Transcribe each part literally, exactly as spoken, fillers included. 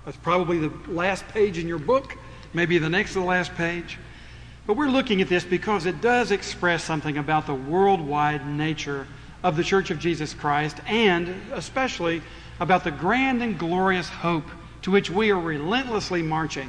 That's probably the last page in your book, maybe the next to the last page. But we're looking at this because it does express something about the worldwide nature of the Church of Jesus Christ, and especially about the grand and glorious hope to which we are relentlessly marching.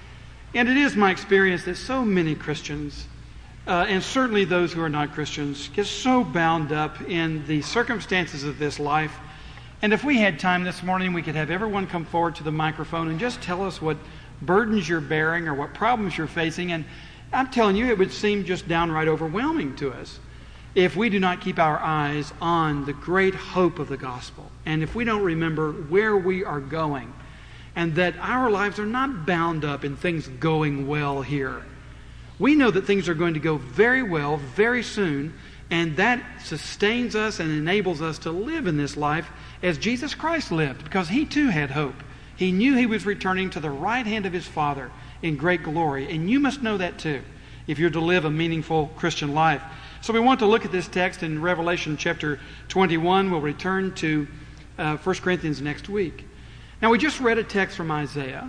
And it is my experience that so many Christians, uh, and certainly those who are not Christians, get so bound up in the circumstances of this life. And if we had time this morning, we could have everyone come forward to the microphone and just tell us what burdens you're bearing or what problems you're facing. And I'm telling you, it would seem just downright overwhelming to us if we do not keep our eyes on the great hope of the gospel, and if we don't remember where we are going, and that our lives are not bound up in things going well here. We know that things are going to go very well very soon, and that sustains us and enables us to live in this life as Jesus Christ lived, because He too had hope. He knew He was returning to the right hand of His Father in great glory, and you must know that too if you're to live a meaningful Christian life. So we want to look at this text in Revelation chapter twenty-one. We'll return to uh, First Corinthians next week. Now, we just read a text from Isaiah,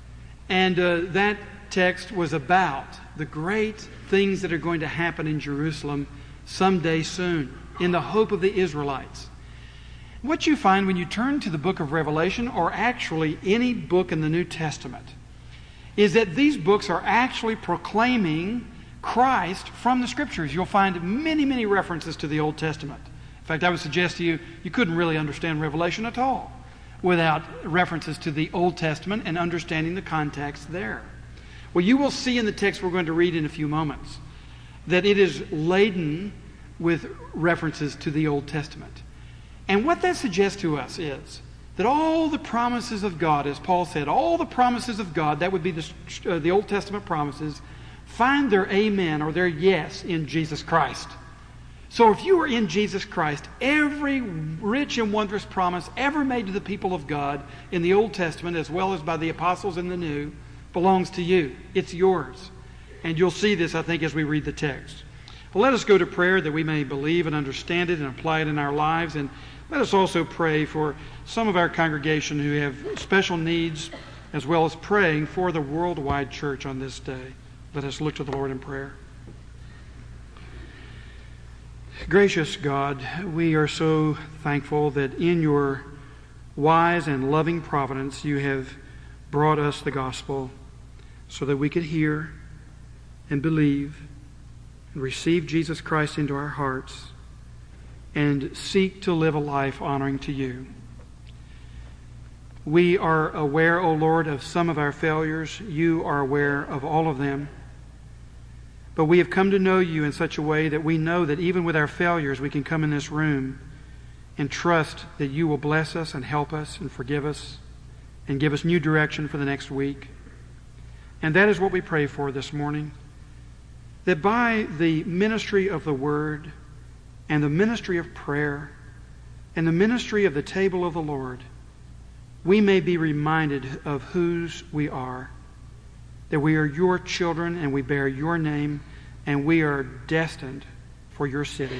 and uh, that text was about the great things that are going to happen in Jerusalem someday soon, in the hope of the Israelites. What you find when you turn to the book of Revelation, or actually any book in the New Testament, is that these books are actually proclaiming Christ from the Scriptures. You'll find many, many references to the Old Testament. In fact, I would suggest to you, you couldn't really understand Revelation at all without references to the Old Testament and understanding the context there. Well, you will see in the text we're going to read in a few moments that it is laden with references to the Old Testament. And what that suggests to us is that all the promises of God, as Paul said, all the promises of God, that would be the, uh, the Old Testament promises, find their amen or their yes in Jesus Christ. So if you are in Jesus Christ, every rich and wondrous promise ever made to the people of God in the Old Testament, as well as by the apostles in the New, belongs to you. It's yours. And you'll see this, I think, as we read the text. Well, let us go to prayer that we may believe and understand it and apply it in our lives. And let us also pray for some of our congregation who have special needs, as well as praying for the worldwide church on this day. Let us look to the Lord in prayer. Gracious God, we are so thankful that in your wise and loving providence you have brought us the gospel so that we could hear and believe and receive Jesus Christ into our hearts and seek to live a life honoring to you. We are aware, O Lord, of some of our failures. You are aware of all of them. But we have come to know you in such a way that we know that even with our failures, we can come in this room and trust that you will bless us and help us and forgive us and give us new direction for the next week. And that is what we pray for this morning, that by the ministry of the Word and the ministry of prayer and the ministry of the table of the Lord, we may be reminded of whose we are, that we are your children and we bear your name and we are destined for your city.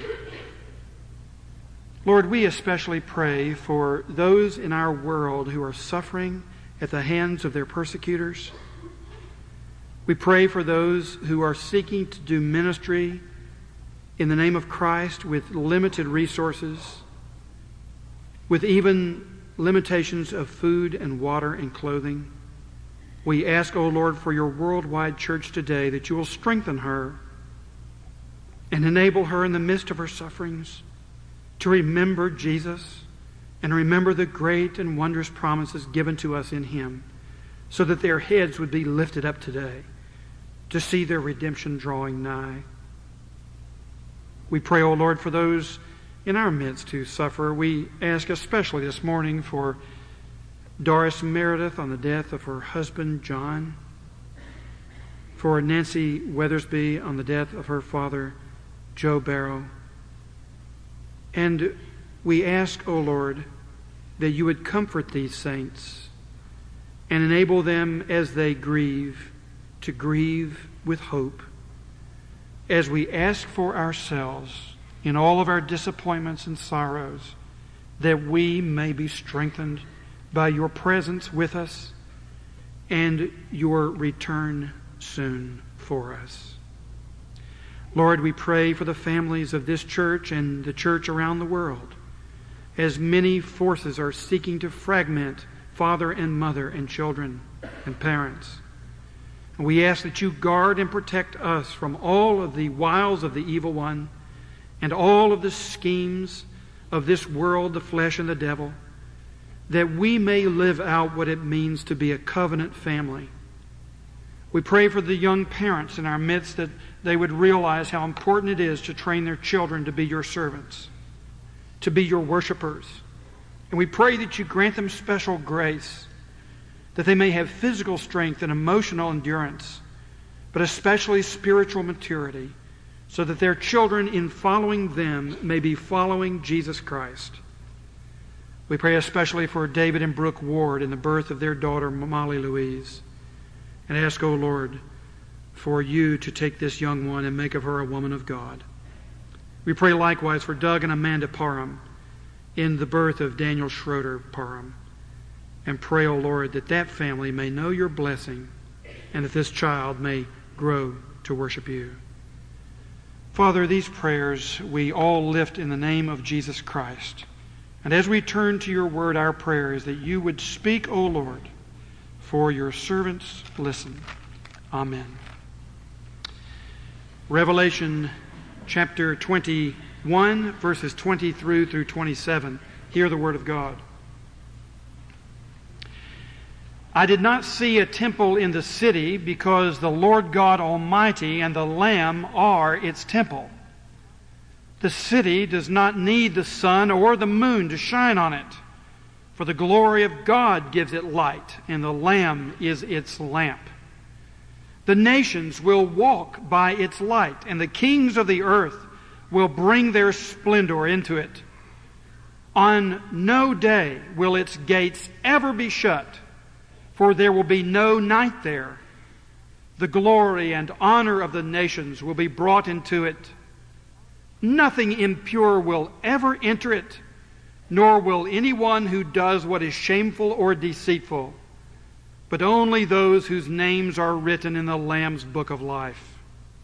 Lord, we especially pray for those in our world who are suffering at the hands of their persecutors. We pray for those who are seeking to do ministry in the name of Christ with limited resources, with even limitations of food and water and clothing. We ask, O Lord, for your worldwide church today, that you will strengthen her and enable her in the midst of her sufferings to remember Jesus and remember the great and wondrous promises given to us in him, so that their heads would be lifted up today to see their redemption drawing nigh. We pray, O Lord, for those in our midst who suffer. We ask especially this morning for Doris Meredith on the death of her husband, John. For Nancy Weathersby on the death of her father, Joe Barrow. And we ask, O Lord, that you would comfort these saints and enable them as they grieve to grieve with hope, as we ask for ourselves in all of our disappointments and sorrows, that we may be strengthened by your presence with us and your return soon for us. Lord, we pray for the families of this church and the church around the world, as many forces are seeking to fragment father and mother and children and parents. And we ask that you guard and protect us from all of the wiles of the evil one and all of the schemes of this world, the flesh, and the devil, that we may live out what it means to be a covenant family. We pray for the young parents in our midst, that they would realize how important it is to train their children to be your servants, to be your worshipers. And we pray that you grant them special grace, that they may have physical strength and emotional endurance, but especially spiritual maturity, so that their children, in following them, may be following Jesus Christ. We pray especially for David and Brooke Ward and the birth of their daughter, Molly Louise, and ask, O Lord, for you to take this young one and make of her a woman of God. We pray likewise for Doug and Amanda Parham in the birth of Daniel Schroeder Parham, and pray, O Lord, that that family may know your blessing and that this child may grow to worship you. Father, these prayers we all lift in the name of Jesus Christ. And as we turn to your word, our prayer is that you would speak, O Lord, for your servants listen. Amen. Revelation chapter twenty-one, verses twenty through through twenty-seven. Hear the word of God. I did not see a temple in the city, because the Lord God Almighty and the Lamb are its temple. The city does not need the sun or the moon to shine on it, for the glory of God gives it light, and the Lamb is its lamp. The nations will walk by its light, and the kings of the earth will bring their splendor into it. On no day will its gates ever be shut, for there will be no night there. The glory and honor of the nations will be brought into it. Nothing impure will ever enter it, nor will anyone who does what is shameful or deceitful, but only those whose names are written in the Lamb's book of life.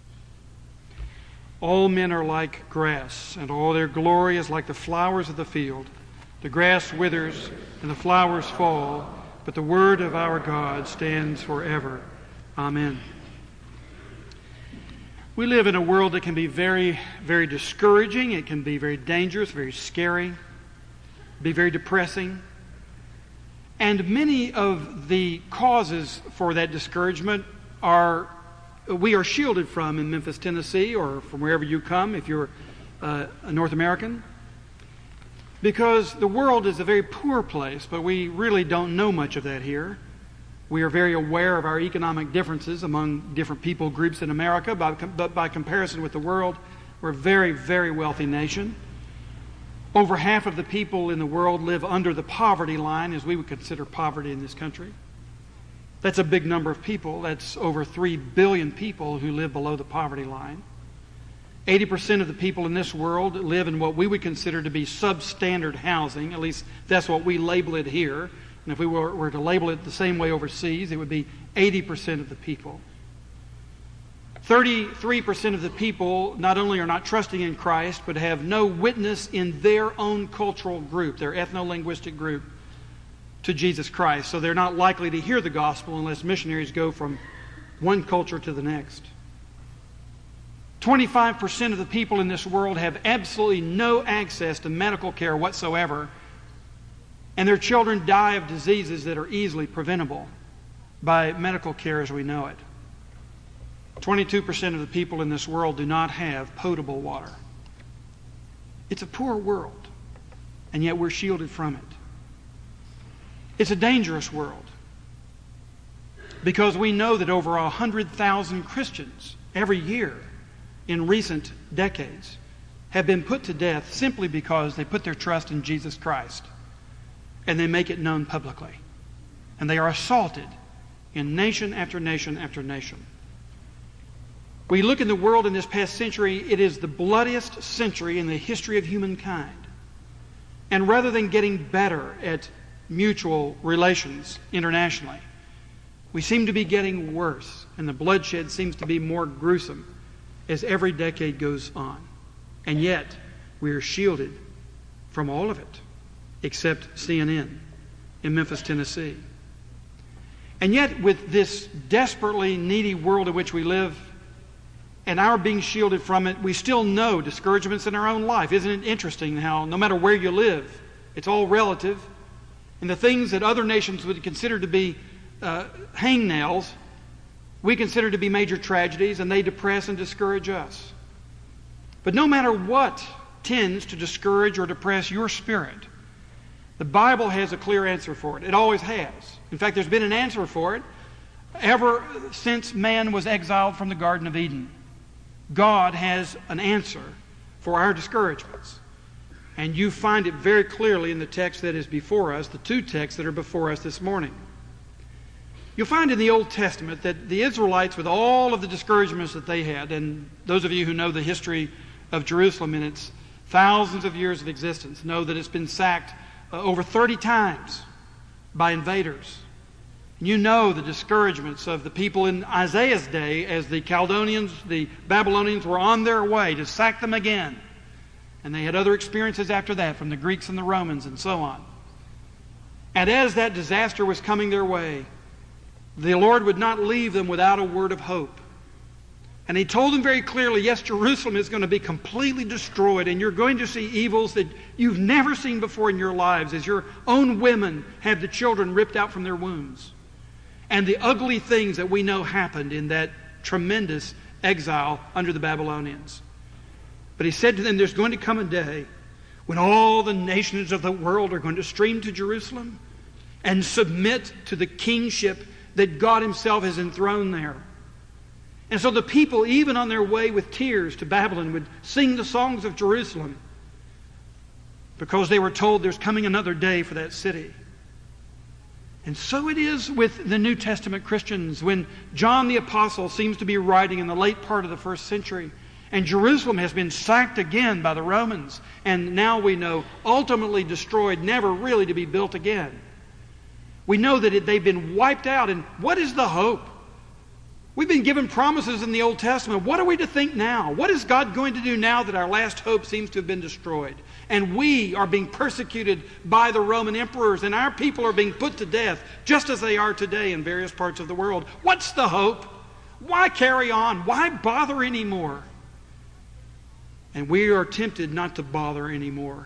All men are like grass, and all their glory is like the flowers of the field. The grass withers, and the flowers fall, but the word of our God stands forever. Amen. We live in a world that can be very, very discouraging. It can be very dangerous, very scary, be very depressing. And many of the causes for that discouragement are, we are shielded from in Memphis, Tennessee, or from wherever you come if you're uh, a North American. Because the world is a very poor place, but we really don't know much of that here. We are very aware of our economic differences among different people groups in America, but by comparison with the world, we're a very, very wealthy nation. Over half of the people in the world live under the poverty line, as we would consider poverty in this country. That's a big number of people. That's over three billion people who live below the poverty line. eighty percent of the people in this world live in what we would consider to be substandard housing. At least that's what we label it here. And if we were, were to label it the same way overseas, it would be eighty percent of the people. thirty-three percent of the people not only are not trusting in Christ, but have no witness in their own cultural group, their ethno-linguistic group, to Jesus Christ. So they're not likely to hear the gospel unless missionaries go from one culture to the next. twenty-five percent of the people in this world have absolutely no access to medical care whatsoever, and their children die of diseases that are easily preventable by medical care as we know it. twenty-two percent of the people in this world do not have potable water. It's a poor world, and yet we're shielded from it. It's a dangerous world, because we know that over one hundred thousand Christians every year in recent decades have been put to death simply because they put their trust in Jesus Christ and they make it known publicly. And they are assaulted in nation after nation after nation. We look in the world in this past century, it is the bloodiest century in the history of humankind. And rather than getting better at mutual relations internationally, We seem to be getting worse, and the bloodshed seems to be more gruesome as every decade goes on. And yet, we are shielded from all of it, except C N N in Memphis, Tennessee. And yet, with this desperately needy world in which we live, and our being shielded from it, we still know discouragements in our own life. Isn't it interesting how no matter where you live, it's all relative, and the things that other nations would consider to be uh, hangnails, we consider to be major tragedies, and they depress and discourage us. But no matter what tends to discourage or depress your spirit, the Bible has a clear answer for it. It always has. In fact, there's been an answer for it ever since man was exiled from the Garden of Eden. God has an answer for our discouragements. And you find it very clearly in the text that is before us, the two texts that are before us this morning. You'll find in the Old Testament that the Israelites, with all of the discouragements that they had, and those of you who know the history of Jerusalem in its thousands of years of existence know that it's been sacked uh, over thirty times by invaders. And you know the discouragements of the people in Isaiah's day as the Chaldeans, the Babylonians were on their way to sack them again. And they had other experiences after that from the Greeks and the Romans and so on. And as that disaster was coming their way, the Lord would not leave them without a word of hope. And He told them very clearly, yes, Jerusalem is going to be completely destroyed, and you're going to see evils that you've never seen before in your lives, as your own women have the children ripped out from their wombs. And the ugly things that we know happened in that tremendous exile under the Babylonians. But He said to them, there's going to come a day when all the nations of the world are going to stream to Jerusalem and submit to the kingship that God Himself has enthroned there. And so the people, even on their way with tears to Babylon, would sing the songs of Jerusalem because they were told there's coming another day for that city. And so it is with the New Testament Christians when John the Apostle seems to be writing in the late part of the first century, and Jerusalem has been sacked again by the Romans, and now we know ultimately destroyed, never really to be built again. We know that it, they've been wiped out, and what is the hope? We've been given promises in the Old Testament. What are we to think now? What is God going to do now that our last hope seems to have been destroyed? And we are being persecuted by the Roman emperors, and our people are being put to death, just as they are today in various parts of the world. What's the hope? Why carry on? Why bother anymore? And we are tempted not to bother anymore.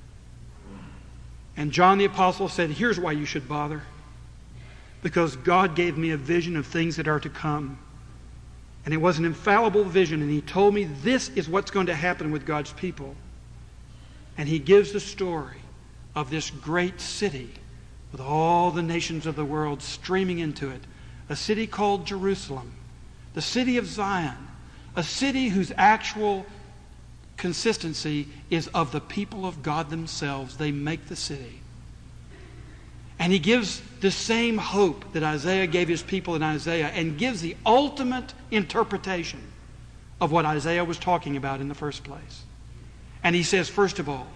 And John the Apostle said, here's why you should bother. Because God gave me a vision of things that are to come. And it was an infallible vision, and He told me this is what's going to happen with God's people. And He gives the story of this great city with all the nations of the world streaming into it. A city called Jerusalem, the city of Zion, a city whose actual consistency is of the people of God themselves. They make the city. And He gives the same hope that Isaiah gave his people in Isaiah, and gives the ultimate interpretation of what Isaiah was talking about in the first place. And He says, first of all,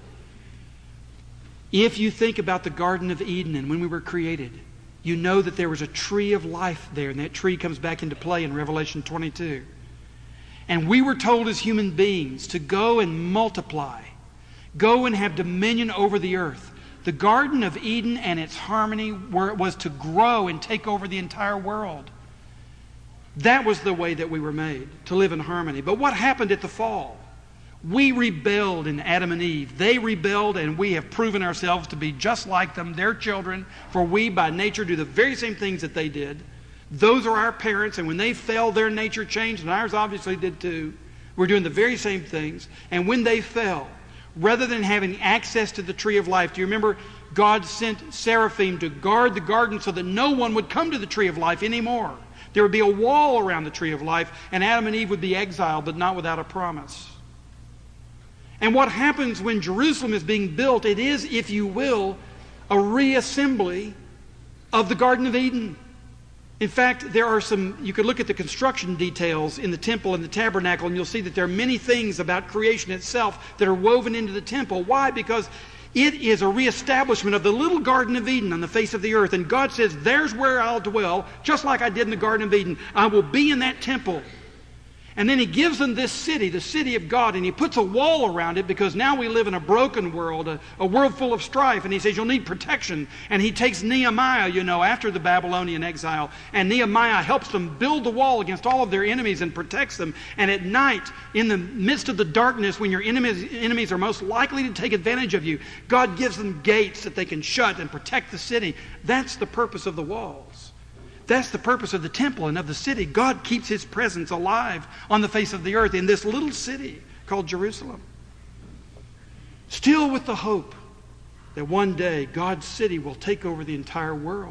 if you think about the Garden of Eden and when we were created, you know that there was a tree of life there, and that tree comes back into play in Revelation twenty-two. And we were told as human beings to go and multiply, go and have dominion over the earth. The Garden of Eden and its harmony were, was to grow and take over the entire world. That was the way that we were made, to live in harmony. But what happened at the fall? We rebelled in Adam and Eve. They rebelled, and we have proven ourselves to be just like them, their children, for we by nature do the very same things that they did. Those are our parents, and when they fell, their nature changed, and ours obviously did too. We're doing the very same things. And when they fell, rather than having access to the tree of life, do you remember God sent seraphim to guard the garden so that no one would come to the tree of life anymore? There would be a wall around the tree of life, and Adam and Eve would be exiled, but not without a promise. And what happens when Jerusalem is being built, it is, if you will, a reassembly of the Garden of Eden. In fact, there are some, you could look at the construction details in the temple and the tabernacle, and you'll see that there are many things about creation itself that are woven into the temple. Why? Because It is a reestablishment of the little Garden of Eden on the face of the earth. And God says, there's where I'll dwell, just like I did in the Garden of Eden. I will be in that temple. And then he gives them this city, the city of God, and he puts a wall around it because now we live in a broken world, a, a world full of strife. And he says, you'll need protection. And he takes Nehemiah, you know, after the Babylonian exile. And Nehemiah helps them build the wall against all of their enemies and protects them. And at night, in the midst of the darkness, when your enemies, enemies are most likely to take advantage of you, God gives them gates that they can shut and protect the city. That's the purpose of the walls. That's the purpose of the temple and of the city. God keeps his presence alive on the face of the earth in this little city called Jerusalem. Still with the hope that one day God's city will take over the entire world.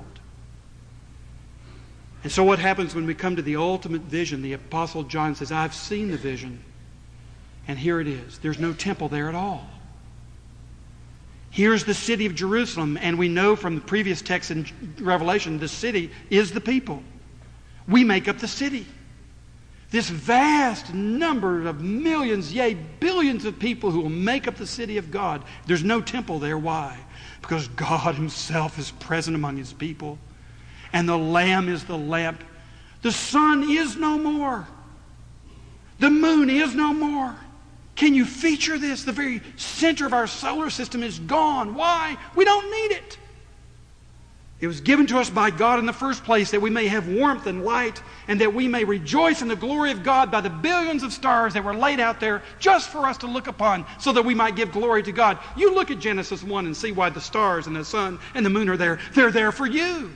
And so what happens when we come to the ultimate vision? The Apostle John says, I've seen the vision. And here it is. There's no temple there at all. Here's the city of Jerusalem, and we know from the previous text in Revelation, the city is the people. We make up the city. This vast number of millions, yea, billions of people who will make up the city of God. There's no temple there. Why? Because God himself is present among his people, and the Lamb is the lamp. The sun is no more. The moon is no more. Can you feature this? The very center of our solar system is gone. Why? We don't need it. It was given to us by God in the first place that we may have warmth and light and that we may rejoice in the glory of God by the billions of stars that were laid out there just for us to look upon so that we might give glory to God. You look at Genesis one and see why the stars and the sun and the moon are there. They're there for you.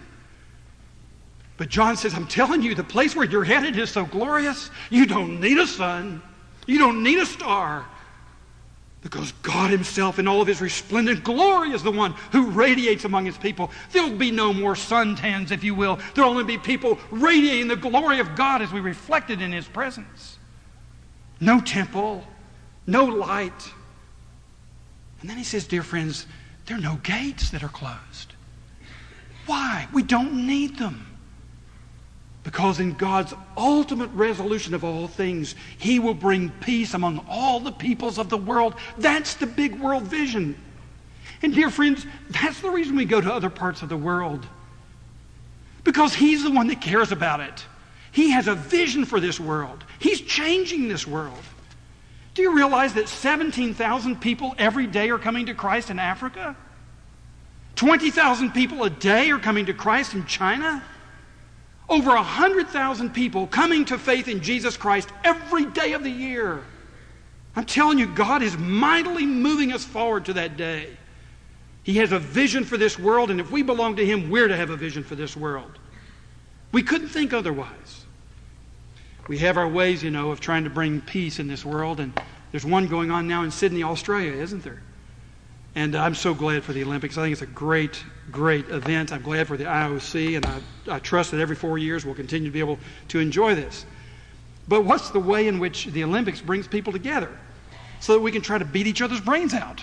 But John says, I'm telling you, the place where you're headed is so glorious, you don't need a sun. You don't need a star, because God himself in all of his resplendent glory is the one who radiates among his people. There'll be no more suntans, if you will. There'll only be people radiating the glory of God as we reflect it in his presence. No temple, no light. And then he says, dear friends, there are no gates that are closed. Why? We don't need them. Because in God's ultimate resolution of all things, he will bring peace among all the peoples of the world. That's the big world vision. And dear friends, that's the reason we go to other parts of the world. Because he's the one that cares about it. He has a vision for this world. He's changing this world. Do you realize that seventeen thousand people every day are coming to Christ in Africa? twenty thousand people a day are coming to Christ in China? Over one hundred thousand people coming to faith in Jesus Christ every day of the year. I'm telling you, God is mightily moving us forward to that day. He has a vision for this world, and if we belong to him, we're to have a vision for this world. We couldn't think otherwise. We have our ways, you know, of trying to bring peace in this world, and there's one going on now in Sydney, Australia, isn't there? And I'm so glad for the Olympics. I think it's a great, great event. I'm glad for the I O C, and I, I trust that every four years we'll continue to be able to enjoy this. But what's the way in which the Olympics brings people together? So that we can try to beat each other's brains out.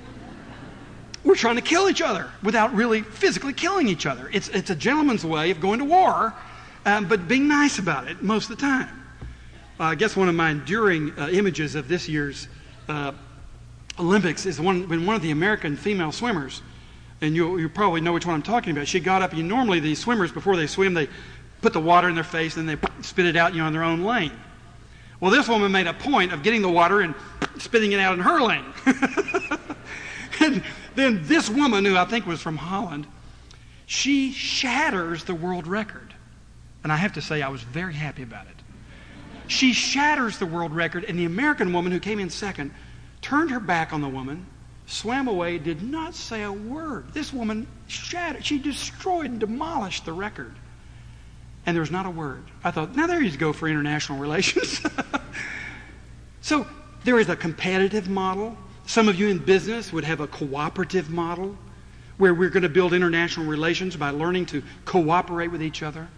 We're trying to kill each other without really physically killing each other. It's, it's a gentleman's way of going to war, um, but being nice about it most of the time. Uh, I guess one of my enduring uh, images of this year's uh, Olympics is one, when one of the American female swimmers, and you you probably know which one I'm talking about, she got up, and normally these swimmers, before they swim, they put the water in their face, and then they spit it out, you know, in their own lane. Well, this woman made a point of getting the water and spitting it out in her lane. And then this woman, who I think was from Holland, she shatters the world record. And I have to say, I was very happy about it. She shatters the world record, and the American woman who came in second turned her back on the woman, swam away, did not say a word. This woman shattered, she destroyed and demolished the record. And there was not a word. I thought, now there you go for international relations. So there is a competitive model. Some of you in business would have a cooperative model where we're going to build international relations by learning to cooperate with each other.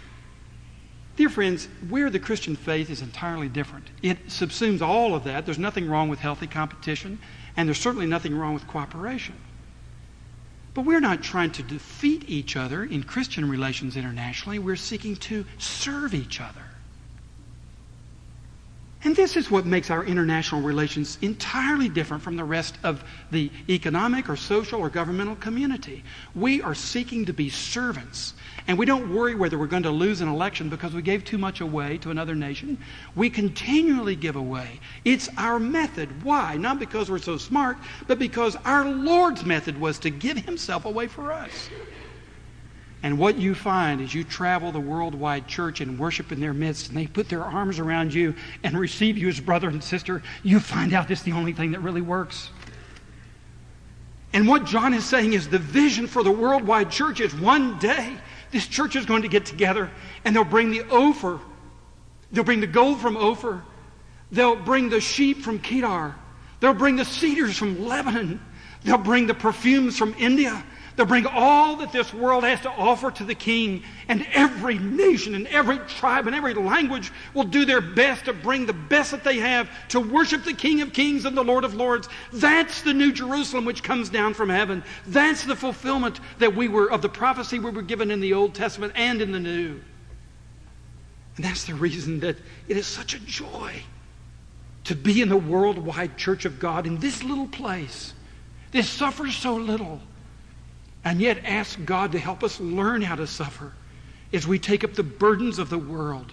Dear friends, where the Christian faith is entirely different. It subsumes all of that. There's nothing wrong with healthy competition, and there's certainly nothing wrong with cooperation. But we're not trying to defeat each other in Christian relations internationally. We're seeking to serve each other. And this is what makes our international relations entirely different from the rest of the economic or social or governmental community. We are seeking to be servants. And we don't worry whether we're going to lose an election because we gave too much away to another nation. We continually give away. It's our method. Why? Not because we're so smart, but because our Lord's method was to give himself away for us. And what you find as you travel the worldwide church and worship in their midst, and they put their arms around you and receive you as brother and sister, you find out this is the only thing that really works. And what John is saying is the vision for the worldwide church is one day this church is going to get together and they'll bring the Ophir. They'll bring the gold from Ophir. They'll bring the sheep from Kedar. They'll bring the cedars from Lebanon. They'll bring the perfumes from India. They'll bring all that this world has to offer to the King, and every nation and every tribe and every language will do their best to bring the best that they have to worship the King of Kings and the Lord of Lords. That's the New Jerusalem which comes down from heaven. That's the fulfillment that we were of the prophecy we were given in the Old Testament and in the New. And that's the reason that it is such a joy to be in the worldwide church of God in this little place. This suffers so little. And yet ask God to help us learn how to suffer as we take up the burdens of the world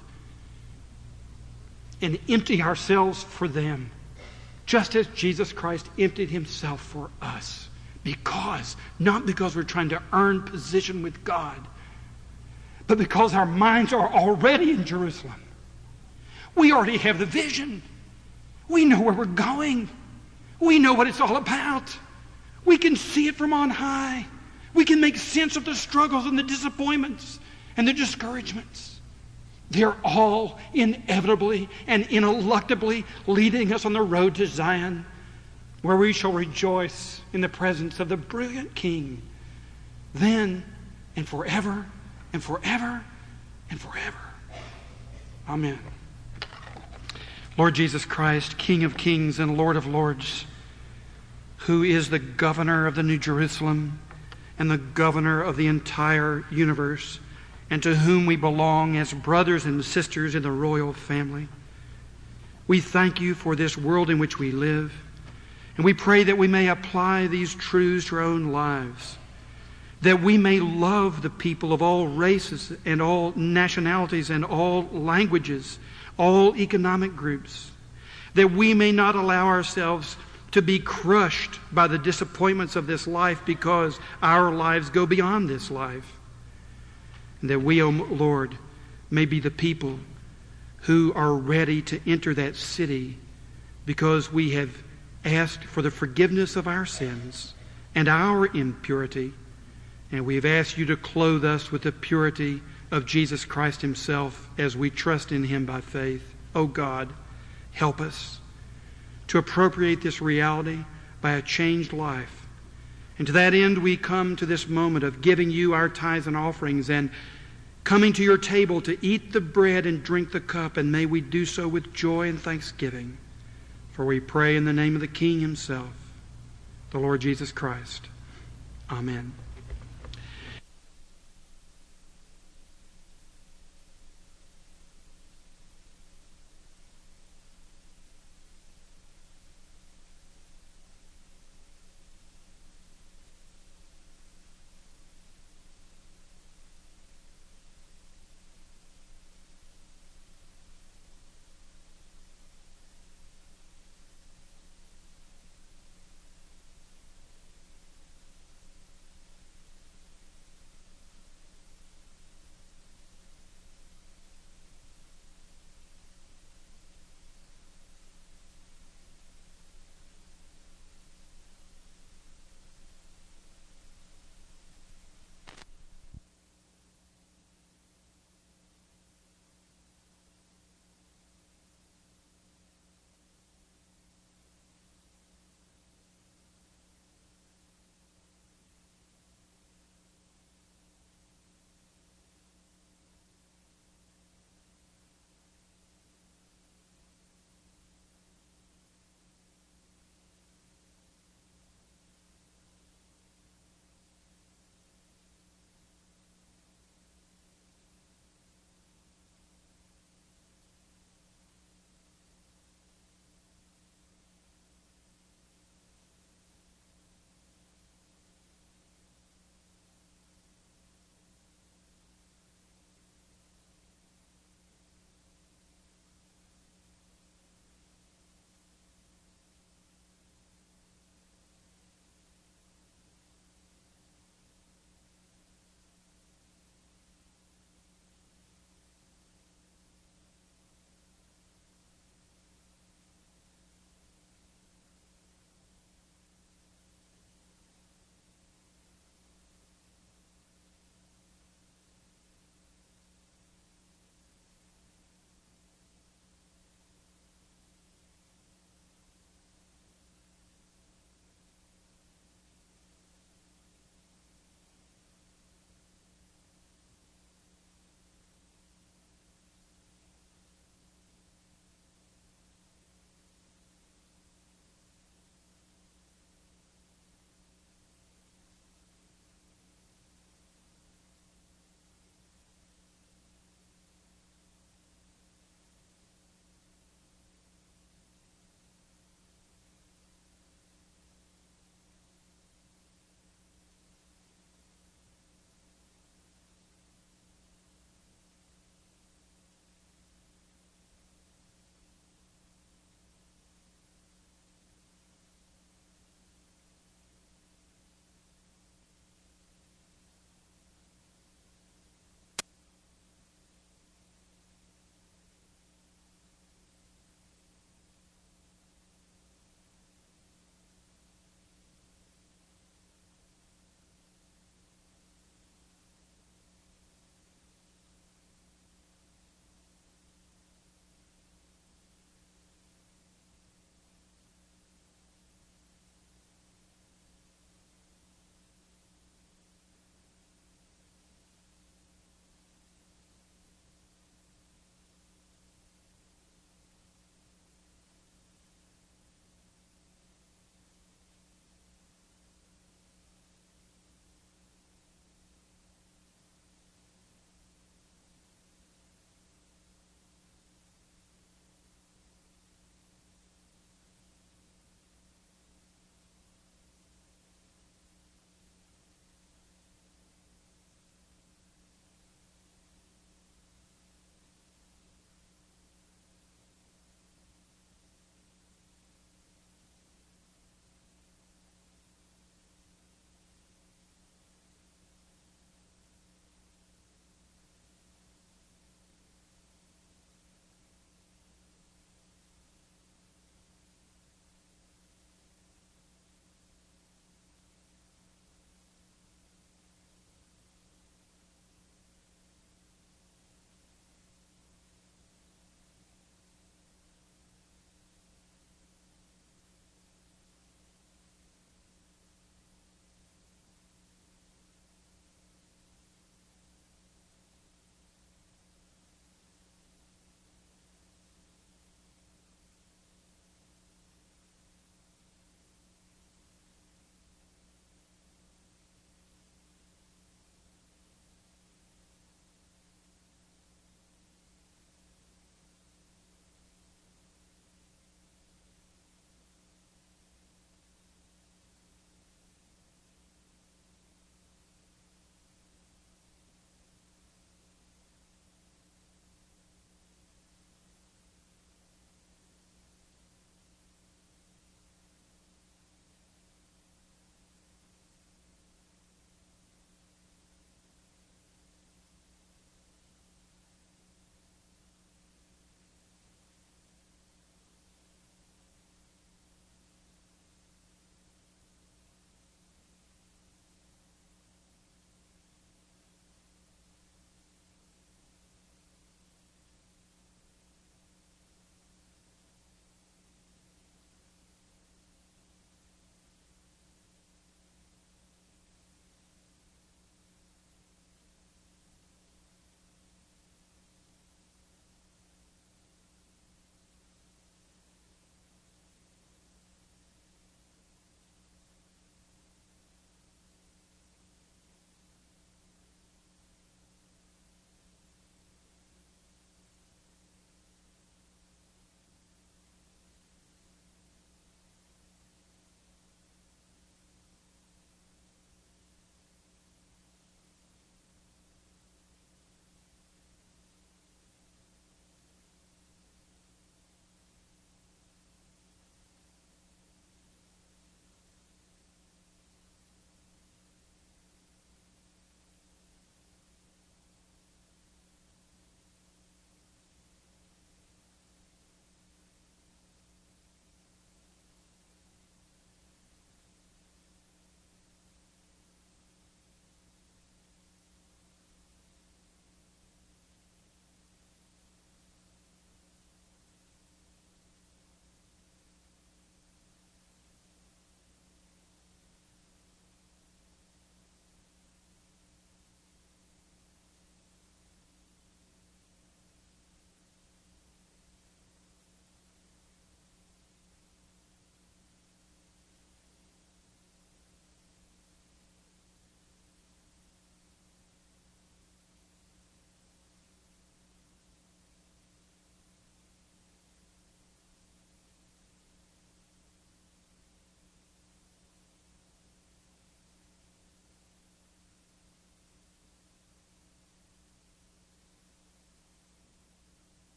and empty ourselves for them, just as Jesus Christ emptied himself for us. Because, not because we're trying to earn position with God, but because our minds are already in Jerusalem. We already have the vision. We know where we're going. We know what it's all about. We can see it from on high. We can make sense of the struggles and the disappointments and the discouragements. They're all inevitably and ineluctably leading us on the road to Zion, where we shall rejoice in the presence of the brilliant King, then and forever and forever and forever. Amen. Lord Jesus Christ, King of kings and Lord of lords, who is the governor of the New Jerusalem and the governor of the entire universe, and to whom we belong as brothers and sisters in the royal family. We thank you for this world in which we live, and we pray that we may apply these truths to our own lives, that we may love the people of all races and all nationalities and all languages, all economic groups, that we may not allow ourselves to be crushed by the disappointments of this life because our lives go beyond this life. And that we, O Lord, may be the people who are ready to enter that city because we have asked for the forgiveness of our sins and our impurity, and we have asked you to clothe us with the purity of Jesus Christ himself as we trust in him by faith. O God, help us to appropriate this reality by a changed life. And to that end, we come to this moment of giving you our tithes and offerings and coming to your table to eat the bread and drink the cup, and may we do so with joy and thanksgiving. For we pray in the name of the King himself, the Lord Jesus Christ. Amen.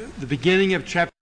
the beginning of chapter